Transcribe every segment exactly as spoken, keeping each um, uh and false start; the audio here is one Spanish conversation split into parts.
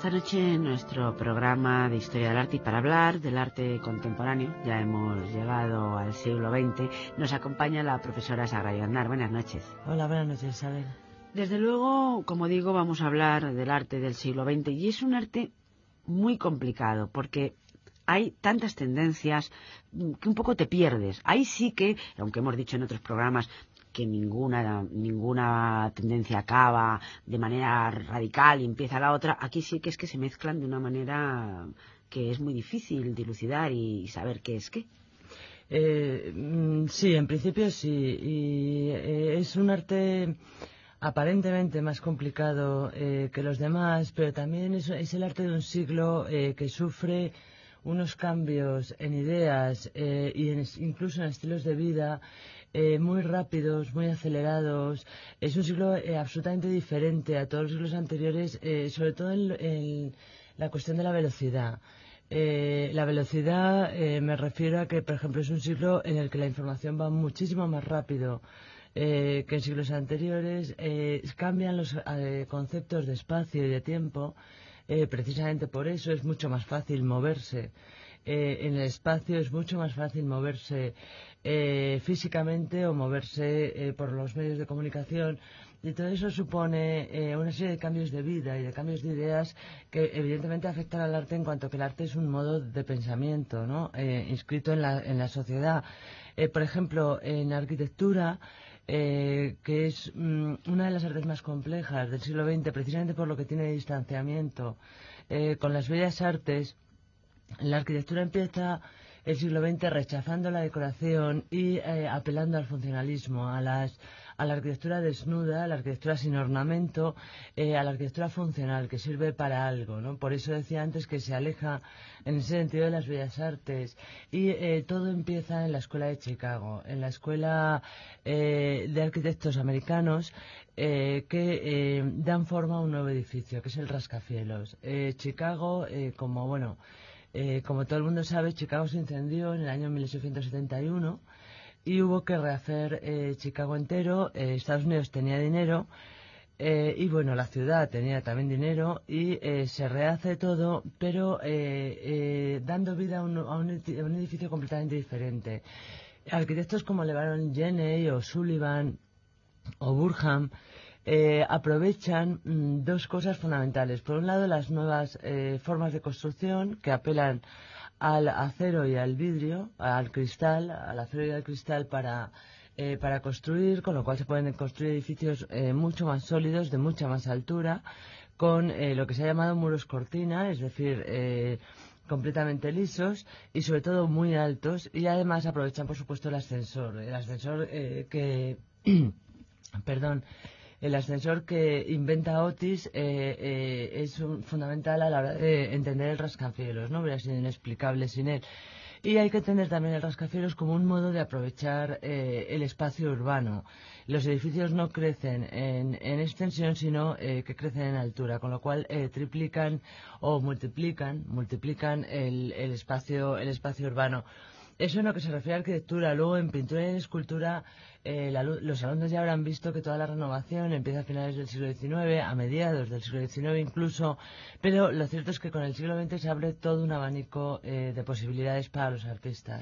Esta noche en nuestro programa de Historia del Arte y para hablar del arte contemporáneo, ya hemos llegado al siglo veinte, nos acompaña la profesora Sagrario Aznar. Buenas noches. Hola, buenas noches, Isabel. Desde luego, como digo, vamos a hablar del arte del siglo veinte y es un arte muy complicado porque hay tantas tendencias que un poco te pierdes. Ahí sí que, aunque hemos dicho en otros programas que ninguna ninguna tendencia acaba de manera radical y empieza la otra, aquí sí que es que se mezclan de una manera que es muy difícil dilucidar y saber qué es qué. Eh, sí, en principio sí, y eh, es un arte aparentemente más complicado eh, que los demás, pero también es, es el arte de un siglo eh, que sufre unos cambios en ideas eh, y en, incluso en estilos de vida eh, muy rápidos, muy acelerados. Es un siglo eh, absolutamente diferente a todos los siglos anteriores, eh, sobre todo en, en la cuestión de la velocidad. Eh, la velocidad eh, me refiero a que, por ejemplo, es un siglo en el que la información va muchísimo más rápido eh, que en siglos anteriores. Eh, cambian los eh, conceptos de espacio y de tiempo. Eh, precisamente por eso es mucho más fácil moverse eh, en el espacio, es mucho más fácil moverse eh, físicamente o moverse eh, por los medios de comunicación, y todo eso supone eh, una serie de cambios de vida y de cambios de ideas que evidentemente afectan al arte, en cuanto que el arte es un modo de pensamiento, ¿no? eh, inscrito en la, en la sociedad. Eh, por ejemplo, en arquitectura, Eh, que es mm, una de las artes más complejas del siglo veinte, precisamente por lo que tiene distanciamiento eh, con las bellas artes. La arquitectura empieza el siglo veinte rechazando la decoración y eh, apelando al funcionalismo, a las a la arquitectura desnuda, a la arquitectura sin ornamento, eh, a la arquitectura funcional, que sirve para algo, ¿no? Por eso decía antes que se aleja en ese sentido de las bellas artes. Y eh, todo empieza en la escuela de Chicago, en la escuela eh, de arquitectos americanos eh, que eh, dan forma a un nuevo edificio, que es el rascacielos. Eh, Chicago, eh, como bueno... Eh, como todo el mundo sabe, Chicago se incendió en el año mil ochocientos setenta y uno y hubo que rehacer eh, Chicago entero. Eh, Estados Unidos tenía dinero eh, y bueno, la ciudad tenía también dinero y eh, se rehace todo, pero eh, eh, dando vida a un, a, un, a un edificio completamente diferente. Arquitectos como LeBaron Jenney o Sullivan o Burham Eh, aprovechan mm, dos cosas fundamentales. Por un lado, las nuevas eh, formas de construcción que apelan al acero y al vidrio, al cristal, al acero y al cristal para, eh, para construir, con lo cual se pueden construir edificios eh, mucho más sólidos, de mucha más altura, con eh, lo que se ha llamado muros cortina, es decir, eh, completamente lisos y sobre todo muy altos, y además aprovechan, por supuesto, el ascensor. El ascensor eh, que... perdón. El ascensor que inventa Otis eh, eh, es un, fundamental a la hora de entender el rascacielos, ¿no? Hubiera sido inexplicable sin él. Y hay que entender también el rascacielos como un modo de aprovechar eh, el espacio urbano. Los edificios no crecen en, en extensión, sino eh, que crecen en altura, con lo cual eh, triplican o multiplican, multiplican el, el espacio, el espacio urbano. Eso en lo que se refiere a arquitectura. Luego, en pintura y en escultura, eh, la, los alumnos ya habrán visto que toda la renovación empieza a finales del siglo diecinueve, a mediados del siglo diecinueve incluso, pero lo cierto es que con el siglo veinte se abre todo un abanico eh, de posibilidades para los artistas.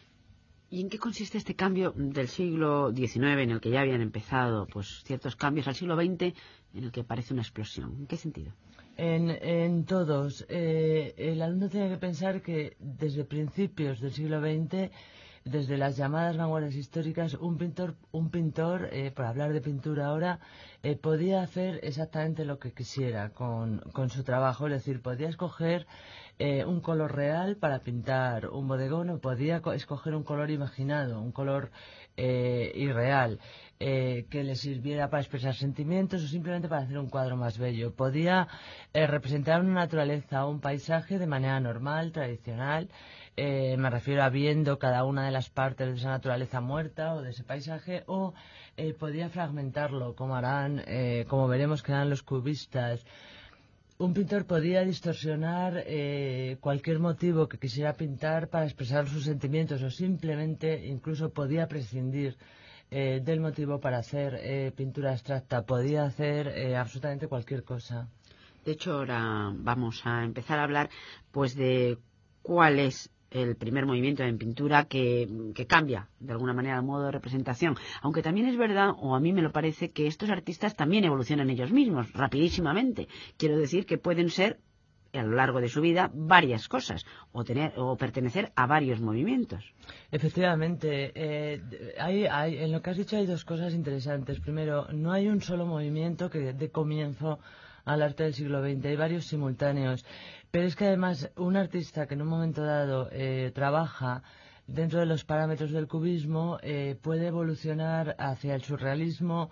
¿Y en qué consiste este cambio del siglo diecinueve, en el que ya habían empezado pues ciertos cambios, al siglo veinte, en el que parece una explosión? ¿En qué sentido? En, en todos. Eh, el alumno tiene que pensar que desde principios del siglo veinte, desde las llamadas vanguardias históricas, un pintor, un pintor eh, por hablar de pintura ahora, eh, podía hacer exactamente lo que quisiera con, con su trabajo. Es decir, podía escoger eh, un color real para pintar un bodegón, o podía escoger un color imaginado, un color eh, irreal. Eh, que le sirviera para expresar sentimientos o simplemente para hacer un cuadro más bello. Podía eh, representar una naturaleza o un paisaje de manera normal, tradicional. Eh, me refiero a viendo cada una de las partes de esa naturaleza muerta o de ese paisaje, o eh, podía fragmentarlo, como harán, eh, como veremos que harán los cubistas. Un pintor podía distorsionar eh, cualquier motivo que quisiera pintar para expresar sus sentimientos, o simplemente incluso podía prescindir Eh, del motivo para hacer eh, pintura abstracta. Podía hacer eh, absolutamente cualquier cosa. De hecho, ahora vamos a empezar a hablar pues de cuál es el primer movimiento en pintura que, que cambia de alguna manera el modo de representación, aunque también es verdad, o a mí me lo parece, que estos artistas también evolucionan ellos mismos rapidísimamente. Quiero decir que pueden ser a lo largo de su vida varias cosas o tener o pertenecer a varios movimientos. Efectivamente, eh, hay, hay, en lo que has dicho hay dos cosas interesantes. Primero, no hay un solo movimiento que dé comienzo al arte del siglo veinte, hay varios simultáneos. Pero es que además un artista que en un momento dado eh, trabaja dentro de los parámetros del cubismo eh, puede evolucionar hacia el surrealismo,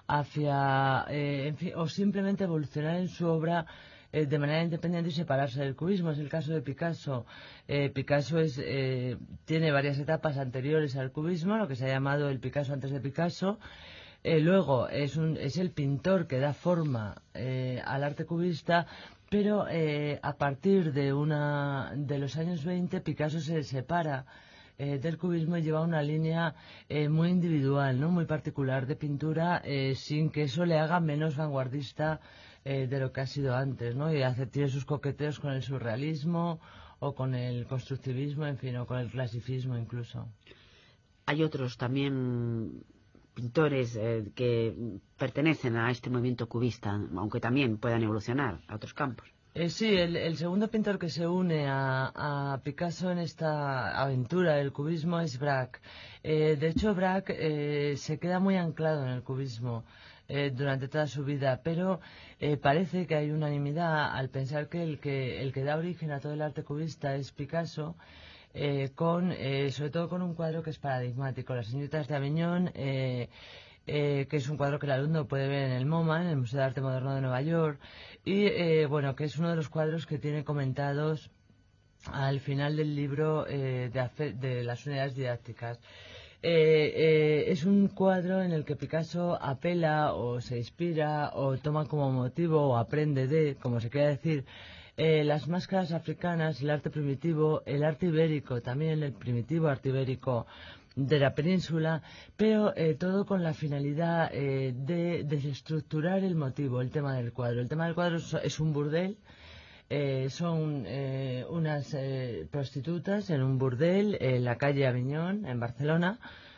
hacia, eh, en fin, o simplemente evolucionar en su obra eh, de manera independiente y separarse del cubismo. Es el caso de Picasso. Eh, Picasso es, eh, tiene varias etapas anteriores al cubismo, lo que se ha llamado el Picasso antes de Picasso. Eh, luego es, un, es el pintor que da forma eh, al arte cubista, pero eh, a partir de, una, de los años veinte Picasso se separa eh, del cubismo y lleva una línea eh, muy individual, ¿no? Muy particular de pintura, eh, sin que eso le haga menos vanguardista eh, de lo que ha sido antes, ¿no? Y hace, tiene sus coqueteos con el surrealismo o con el constructivismo, en fin, o con el clasicismo incluso. Hay otros también pintores eh, que pertenecen a este movimiento cubista, aunque también puedan evolucionar a otros campos. Eh, sí, el, el segundo pintor que se une a, a Picasso en esta aventura del cubismo es Braque. Eh, de hecho, Braque eh, se queda muy anclado en el cubismo eh, durante toda su vida, pero eh, parece que hay unanimidad al pensar que el, que el que da origen a todo el arte cubista es Picasso, eh, con, eh, sobre todo con un cuadro que es paradigmático, Las señoritas de Aviñón, eh, eh, que es un cuadro que el alumno puede ver en el MoMA, en el Museo de Arte Moderno de Nueva York, y eh, bueno, que es uno de los cuadros que tiene comentados al final del libro eh, de, de las unidades didácticas. Eh, eh, es un cuadro en el que Picasso apela o se inspira o toma como motivo o aprende de, como se quiera decir, eh, las máscaras africanas, el arte primitivo, el arte ibérico, también el primitivo arte ibérico de la península, pero eh, todo con la finalidad eh, de desestructurar el motivo, el tema del cuadro. El tema del cuadro es, es un burdel, eh, son eh, unas eh, prostitutas en un burdel en la calle Aviñón, en Barcelona.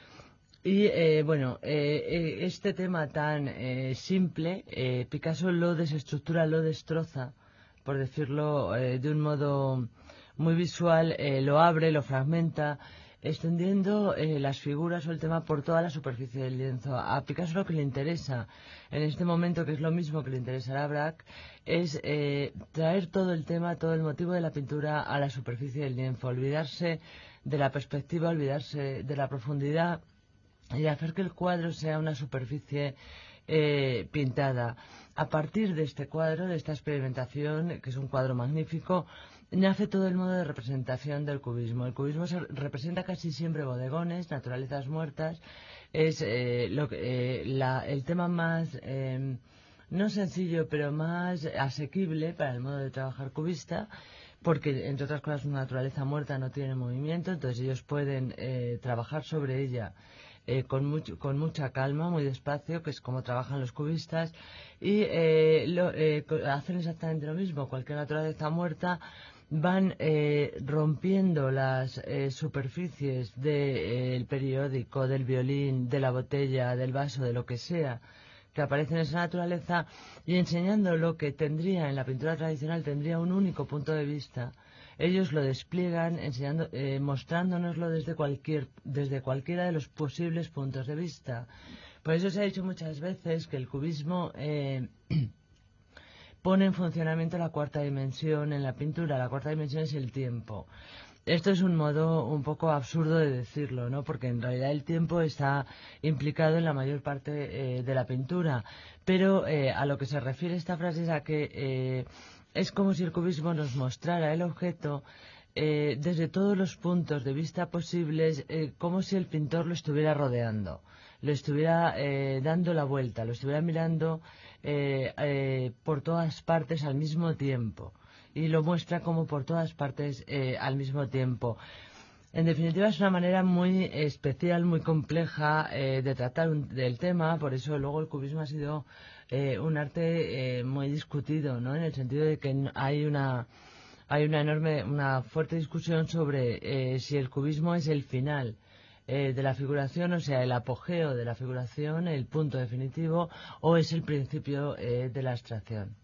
Y eh, bueno, eh, este tema tan eh, simple, eh, Picasso lo desestructura, lo destroza, por decirlo eh, de un modo muy visual, eh, lo abre, lo fragmenta, extendiendo eh, las figuras o el tema por toda la superficie del lienzo. A Picasso lo que le interesa en este momento, que es lo mismo que le interesará a Braque, es eh, traer todo el tema, todo el motivo de la pintura a la superficie del lienzo, olvidarse de la perspectiva, olvidarse de la profundidad y hacer que el cuadro sea una superficie eh, pintada. A partir de este cuadro, de esta experimentación, que es un cuadro magnífico, nace todo el modo de representación del cubismo. El cubismo se representa casi siempre bodegones, naturalezas muertas. Es eh, lo que, eh, la, el tema más, eh, no sencillo, pero más asequible para el modo de trabajar cubista, porque, entre otras cosas, una naturaleza muerta no tiene movimiento, entonces ellos pueden eh, trabajar sobre ella Eh, con, mucho, con mucha calma, muy despacio, que es como trabajan los cubistas, y eh, lo, eh, hacen exactamente lo mismo. Cualquier naturaleza muerta van eh, rompiendo las eh, superficies del eh, periódico, del violín, de la botella, del vaso, de lo que sea que aparece en esa naturaleza, y enseñando lo que tendría en la pintura tradicional, tendría un único punto de vista. Ellos lo despliegan enseñando, eh, mostrándonoslo desde cualquier, desde cualquiera de los posibles puntos de vista. Por eso se ha dicho muchas veces que el cubismo eh, pone en funcionamiento la cuarta dimensión en la pintura. La cuarta dimensión es el tiempo. Esto es un modo un poco absurdo de decirlo, ¿no? Porque en realidad el tiempo está implicado en la mayor parte eh, de la pintura. Pero eh, a lo que se refiere esta frase es a que eh, es como si el cubismo nos mostrara el objeto eh, desde todos los puntos de vista posibles, eh, como si el pintor lo estuviera rodeando, lo estuviera eh, dando la vuelta, lo estuviera mirando eh, eh, por todas partes al mismo tiempo. Y lo muestra como por todas partes eh, al mismo tiempo. En definitiva, es una manera muy especial, muy compleja eh, de tratar un, del tema, por eso luego el cubismo ha sido eh, un arte eh, muy discutido, ¿no? En el sentido de que hay una hay una enorme, una fuerte discusión sobre eh, si el cubismo es el final eh, de la figuración, o sea, el apogeo de la figuración, el punto definitivo, o es el principio eh, de la abstracción.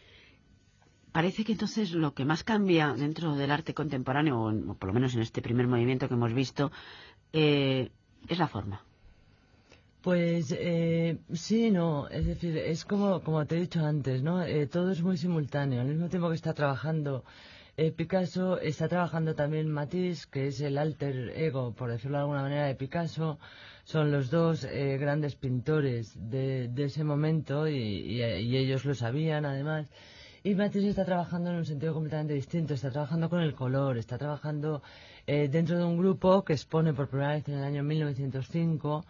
Parece que entonces lo que más cambia dentro del arte contemporáneo, o, en, o por lo menos en este primer movimiento que hemos visto, eh, es la forma. Pues eh, sí, no, es decir, es como, como te he dicho antes, ¿no? Eh, todo es muy simultáneo. Al mismo tiempo que está trabajando eh, Picasso, está trabajando también Matisse, que es el alter ego, por decirlo de alguna manera, de Picasso. Son los dos eh, grandes pintores de, de ese momento y, y, y ellos lo sabían, además. Y Matisse está trabajando en un sentido completamente distinto, está trabajando con el color, está trabajando eh, dentro de un grupo que expone por primera vez en el año mil novecientos cinco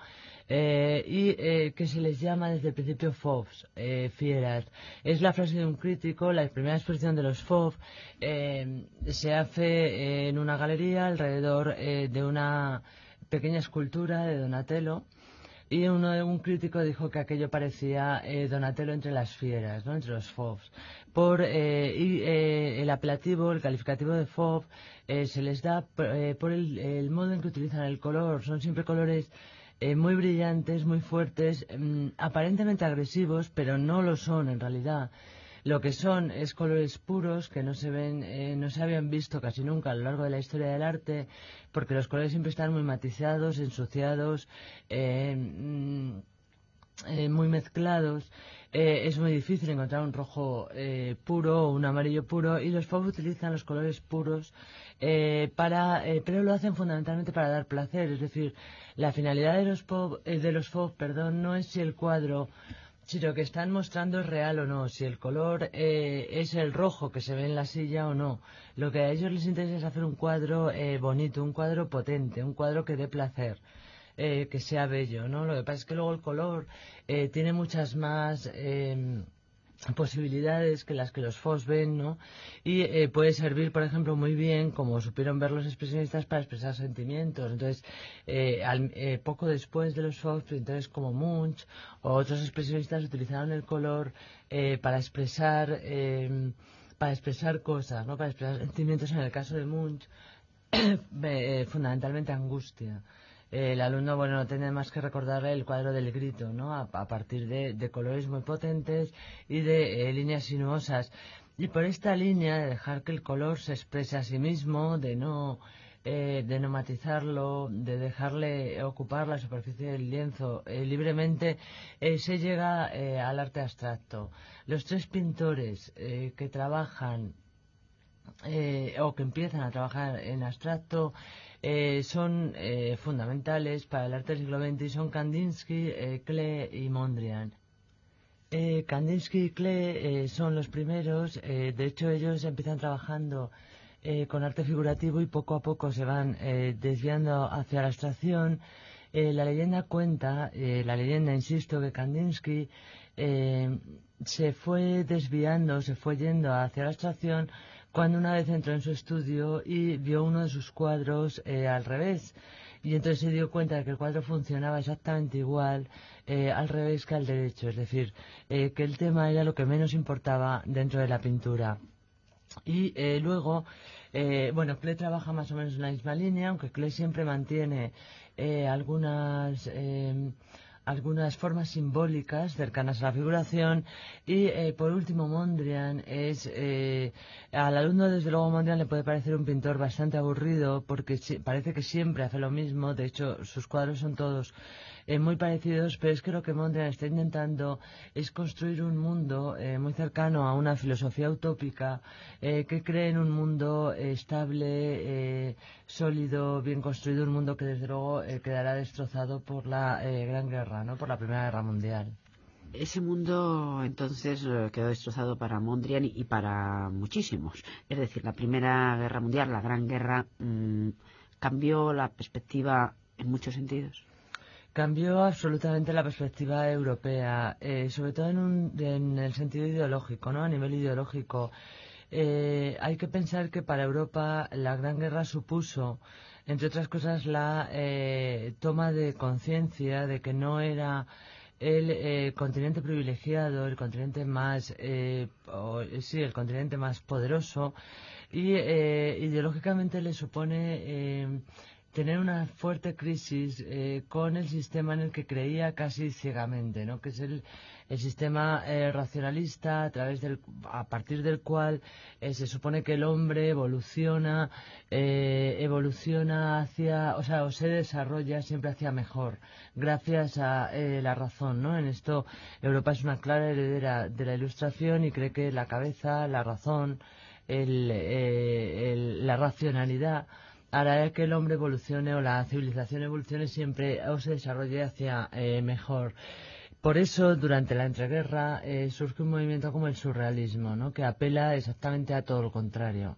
eh, y eh, que se les llama desde el principio Fauves, eh, fieras. Es la frase de un crítico, la primera exposición de los Fauves eh, se hace eh, en una galería alrededor eh, de una pequeña escultura de Donatello. Y uno de un crítico dijo que aquello parecía eh, Donatello entre las fieras, ¿no? Entre los Fauves. Por eh, y eh, el apelativo, el calificativo de Fauve eh, se les da eh, por el, el modo en que utilizan el color. Son siempre colores eh, muy brillantes, muy fuertes, mmm, aparentemente agresivos, pero no lo son en realidad. Lo que son es colores puros que no se ven, eh, no se habían visto casi nunca a lo largo de la historia del arte, porque los colores siempre están muy matizados, ensuciados, eh, mm, eh, muy mezclados. Eh, es muy difícil encontrar un rojo eh, puro o un amarillo puro, y los Fauves utilizan los colores puros eh, para, eh, pero lo hacen fundamentalmente para dar placer. Es decir, la finalidad de los Fauves, eh, de los Fauves, perdón, no es si el cuadro, si lo que están mostrando es real o no, si el color eh, es el rojo que se ve en la silla o no. Lo que a ellos les interesa es hacer un cuadro eh, bonito, un cuadro potente, un cuadro que dé placer, eh, que sea bello, ¿no? Lo que pasa es que luego el color eh, tiene muchas más eh, posibilidades que las que los Fauves ven, ¿no? Y eh, puede servir, por ejemplo, muy bien, como supieron ver los expresionistas, para expresar sentimientos. Entonces, eh, al, eh, poco después de los Fauves, pintores como Munch o otros expresionistas utilizaron el color eh, para expresar eh, para expresar cosas, ¿no? Para expresar sentimientos. En el caso de Munch, eh, fundamentalmente angustia. El alumno, bueno, no tiene más que recordarle el cuadro del grito, ¿no? A, a partir de, de colores muy potentes y de eh, líneas sinuosas. Y por esta línea de dejar que el color se exprese a sí mismo, de no, eh, de no matizarlo, de dejarle ocupar la superficie del lienzo eh, libremente, eh, se llega eh, al arte abstracto. Los tres pintores eh, que trabajan eh, o que empiezan a trabajar en abstracto Eh, son eh, fundamentales para el arte del siglo veinte, y son Kandinsky, eh, Klee y Mondrian. Eh, Kandinsky y Klee eh, son los primeros. Eh, de hecho, ellos empiezan trabajando eh, con arte figurativo y poco a poco se van eh, desviando hacia la abstracción. Eh, la leyenda cuenta, eh, la leyenda, insisto, que Kandinsky eh, se fue desviando, se fue yendo hacia la abstracción cuando una vez entró en su estudio y vio uno de sus cuadros eh, al revés. Y entonces se dio cuenta de que el cuadro funcionaba exactamente igual eh, al revés que al derecho. Es decir, eh, que el tema era lo que menos importaba dentro de la pintura. Y eh, luego, eh, bueno, Klee trabaja más o menos en la misma línea, aunque Klee siempre mantiene eh, algunas... Eh, algunas formas simbólicas cercanas a la figuración. Y eh, por último, Mondrian es eh, al alumno, desde luego, Mondrian le puede parecer un pintor bastante aburrido porque si, parece que siempre hace lo mismo. De hecho, sus cuadros son todos eh, muy parecidos, pero es que lo que Mondrian está intentando es construir un mundo eh, muy cercano a una filosofía utópica eh, que cree en un mundo eh, estable, eh, sólido, bien construido, un mundo que desde luego eh, quedará destrozado por la eh, Gran Guerra, ¿no? Por la Primera Guerra Mundial. Ese mundo entonces quedó destrozado para Mondrian y para muchísimos. Es decir, la Primera Guerra Mundial, la Gran Guerra, mmm, cambió la perspectiva en muchos sentidos. Cambió absolutamente la perspectiva europea, eh, sobre todo en, un, en el sentido ideológico, ¿no? A nivel ideológico. Eh, hay que pensar que para Europa la Gran Guerra supuso, entre otras cosas, la eh, toma de conciencia de que no era el eh, continente privilegiado, el continente más, eh, o, sí, el continente más poderoso, y eh, ideológicamente le supone eh, tener una fuerte crisis eh, con el sistema en el que creía casi ciegamente, ¿no? Que es el, el sistema eh, racionalista a través del, a partir del cual eh, se supone que el hombre evoluciona, eh, evoluciona hacia, o sea, o se desarrolla siempre hacia mejor, gracias a eh, la razón, ¿no? En esto Europa es una clara heredera de la Ilustración y cree que la cabeza, la razón, el, eh, el, la racionalidad hará que el hombre evolucione o la civilización evolucione siempre o se desarrolle hacia eh, mejor. Por eso, durante la entreguerra, eh, surge un movimiento como el surrealismo, ¿no? Que apela exactamente a todo lo contrario.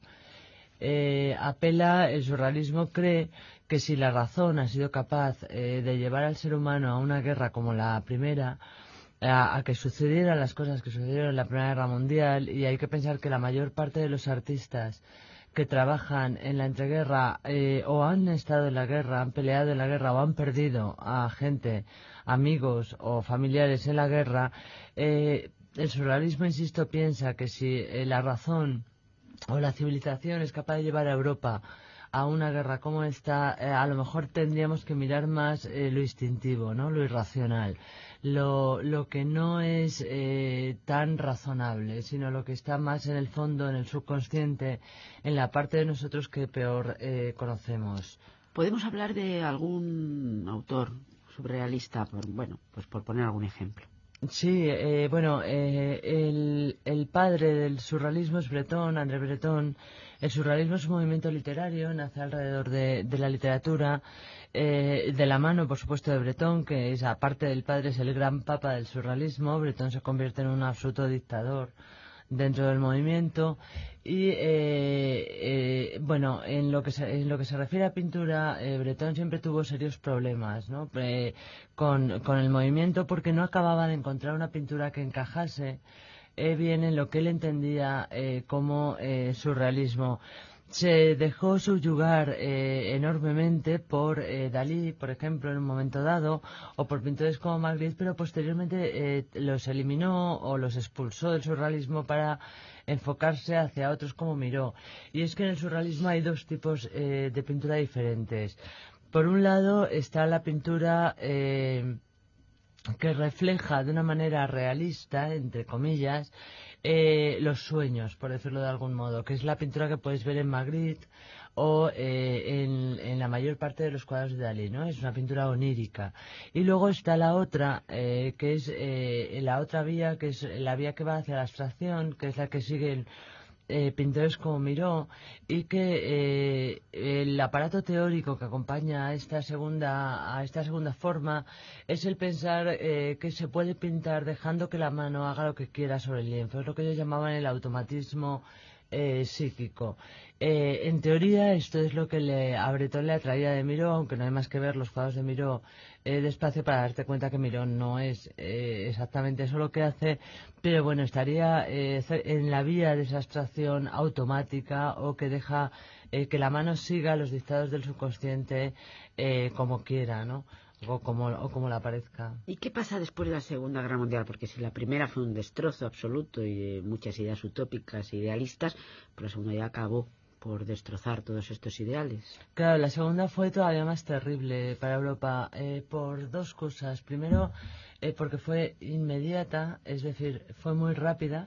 Eh, apela, el surrealismo cree que si la razón ha sido capaz eh, de llevar al ser humano a una guerra como la primera, a, a que sucedieran las cosas que sucedieron en la Primera Guerra Mundial, y hay que pensar que la mayor parte de los artistas que trabajan en la entreguerra eh, o han estado en la guerra, han peleado en la guerra o han perdido a gente, amigos o familiares en la guerra, eh, el surrealismo, insisto, piensa que si eh, la razón o la civilización es capaz de llevar a Europa a una guerra como esta, eh, a lo mejor tendríamos que mirar más eh, lo instintivo, ¿no? Lo irracional, lo, lo que no es eh, tan razonable, sino lo que está más en el fondo, en el subconsciente, en la parte de nosotros que peor eh, conocemos. ¿Podemos hablar de algún autor surrealista, por, bueno, pues por poner algún ejemplo? Sí, eh, bueno, eh, el, el padre del surrealismo es Breton, André Breton. El surrealismo es un movimiento literario, nace alrededor de, de la literatura, eh, de la mano, por supuesto, de Breton, que es, aparte del padre, es el gran papa del surrealismo. Breton se convierte en un absoluto dictador dentro del movimiento y eh, eh, bueno, en lo que se, en lo que se refiere a pintura, eh, Breton siempre tuvo serios problemas, ¿no? Eh, con, con el movimiento, porque no acababa de encontrar una pintura que encajase eh, bien en lo que él entendía eh, como eh, surrealismo. Se dejó subyugar eh, enormemente por eh, Dalí, por ejemplo, en un momento dado, o por pintores como Magritte, pero posteriormente eh, los eliminó o los expulsó del surrealismo para enfocarse hacia otros como Miró. Y es que en el surrealismo hay dos tipos eh, de pintura diferentes. Por un lado está la pintura eh, que refleja de una manera realista, entre comillas, eh, los sueños, por decirlo de algún modo, que es la pintura que puedes ver en Magritte o eh, en, en la mayor parte de los cuadros de Dalí, ¿no? Es una pintura onírica. Y luego está la otra, eh, que es eh, la otra vía, que es la vía que va hacia la abstracción, que es la que siguen eh, pintores como Miró, y que eh, el aparato teórico que acompaña a esta segunda a esta segunda forma es el pensar eh, que se puede pintar dejando que la mano haga lo que quiera sobre el lienzo. Es lo que ellos llamaban el automatismo eh, psíquico. Eh, en teoría esto es lo que le, a Breton le atraía de Miró, aunque no hay más que ver los cuadros de Miró eh, despacio para darte cuenta que Miró no es eh, exactamente eso lo que hace, pero bueno, estaría eh, en la vía de esa abstracción automática o que deja eh, que la mano siga los dictados del subconsciente eh, como quiera, ¿no? O como, o como le aparezca. ¿Y qué pasa después de la Segunda Guerra Mundial? Porque si la primera fue un destrozo absoluto y de muchas ideas utópicas e idealistas, pues la segunda ya acabó por destrozar todos estos ideales. Claro, la segunda fue todavía más terrible para Europa eh, por dos cosas. Primero, eh, porque fue inmediata, es decir, fue muy rápida.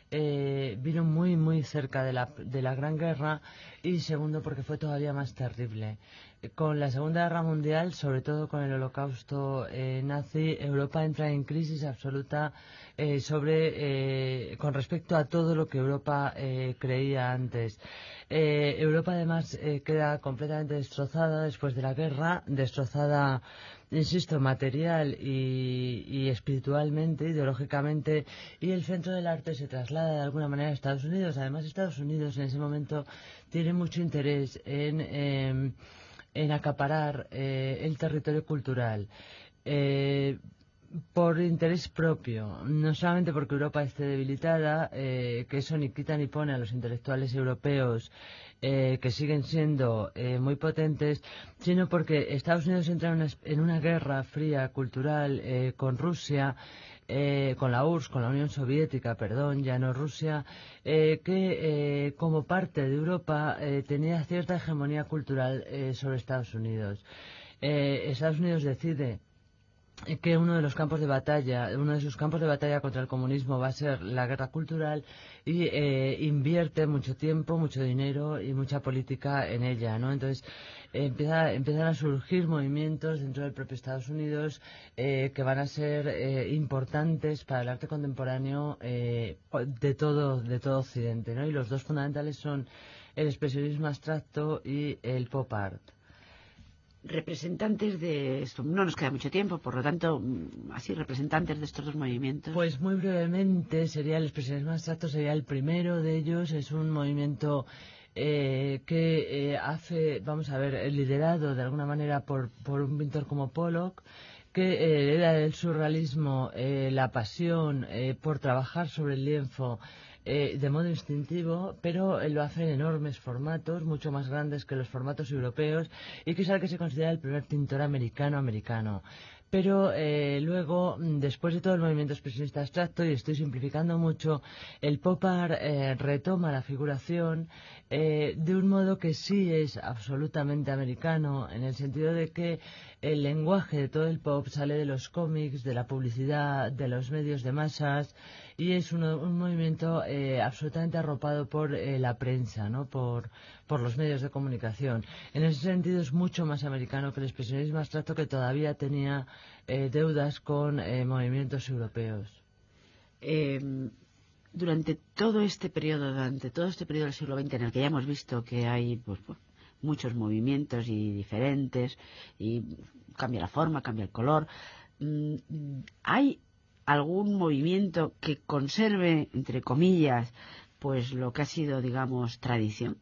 Eh, vino muy muy cerca de la, de la Gran Guerra, y segundo porque fue todavía más terrible. Eh, con la Segunda Guerra Mundial, sobre todo con el Holocausto eh, nazi, Europa entra en crisis absoluta eh, sobre eh, con respecto a todo lo que Europa eh, creía antes. Eh, Europa además eh, queda completamente destrozada después de la guerra, destrozada, insisto, material y, y espiritualmente, ideológicamente, y el centro del arte se traslada de alguna manera a Estados Unidos. Además, Estados Unidos en ese momento tiene mucho interés en, eh, en acaparar eh, el territorio cultural. Eh, por interés propio, no solamente porque Europa esté debilitada, eh, que eso ni quita ni pone a los intelectuales europeos eh, que siguen siendo eh, muy potentes, sino porque Estados Unidos entra en una, en una guerra fría cultural eh, con Rusia, eh, con la U R S S, con la Unión Soviética, perdón, ya no Rusia, eh, que eh, como parte de Europa eh, tenía cierta hegemonía cultural eh, sobre Estados Unidos. Eh, Estados Unidos decide que uno de los campos de batalla, uno de sus campos de batalla contra el comunismo va a ser la guerra cultural y eh, invierte mucho tiempo, mucho dinero y mucha política en ella, ¿no? Entonces eh, empieza, empiezan a surgir movimientos dentro del propio Estados Unidos eh, que van a ser eh, importantes para el arte contemporáneo eh, de todo, de todo Occidente, ¿no? Y los dos fundamentales son el expresionismo abstracto y el pop art. Representantes de esto, no nos queda mucho tiempo, por lo tanto, así, representantes de estos dos movimientos. Pues muy brevemente, sería el expresionismo abstracto, sería el primero de ellos, es un movimiento eh, que eh, hace, vamos a ver, liderado de alguna manera por, por un pintor como Pollock, que hereda del surrealismo eh, la pasión eh, por trabajar sobre el lienzo Eh, de modo instintivo, pero eh, lo hace en enormes formatos, mucho más grandes que los formatos europeos, y que es el que se considera el primer pintor americano-americano. Pero eh, luego, después de todo el movimiento expresionista abstracto, y estoy simplificando mucho, el pop art eh, retoma la figuración eh, de un modo que sí es absolutamente americano, en el sentido de que el lenguaje de todo el pop sale de los cómics, de la publicidad, de los medios de masas, y es uno, un movimiento eh, absolutamente arropado por eh, la prensa, ¿no? Por, por los medios de comunicación. En ese sentido es mucho más americano que el expresionismo abstracto, que todavía tenía eh, deudas con eh, movimientos europeos. Eh, durante todo este periodo, durante todo este periodo del siglo veinte, en el que ya hemos visto que hay pues, pues, muchos movimientos y diferentes, y cambia la forma, cambia el color, ¿hay algún movimiento que conserve, entre comillas, pues lo que ha sido, digamos, tradición?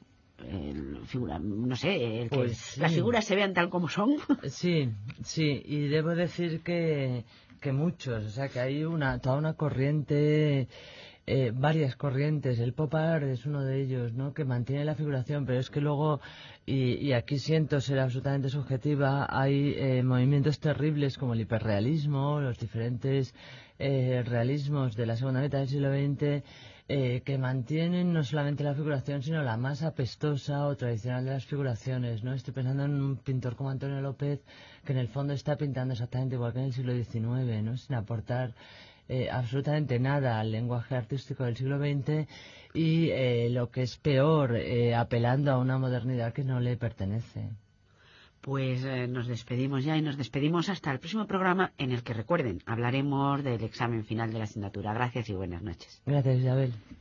El figura, no sé, el que pues sí. Las figuras se vean tal como son. Sí, sí, y debo decir que, que muchos, o sea, que hay una toda una corriente, eh, varias corrientes. El pop art es uno de ellos, ¿no? Que mantiene la figuración, pero es que luego, y, y aquí siento ser absolutamente subjetiva, hay eh, movimientos terribles como el hiperrealismo, los diferentes eh, realismos de la segunda mitad del siglo veinte, Eh, que mantienen no solamente la figuración, sino la más apestosa o tradicional de las figuraciones, ¿no? Estoy pensando en un pintor como Antonio López, que en el fondo está pintando exactamente igual que en el siglo diecinueve, ¿no? Sin aportar eh, absolutamente nada al lenguaje artístico del siglo veinte y, eh, lo que es peor, eh, apelando a una modernidad que no le pertenece. Pues eh, nos despedimos ya y nos despedimos hasta el próximo programa, en el que, recuerden, hablaremos del examen final de la asignatura. Gracias y buenas noches. Gracias, Isabel.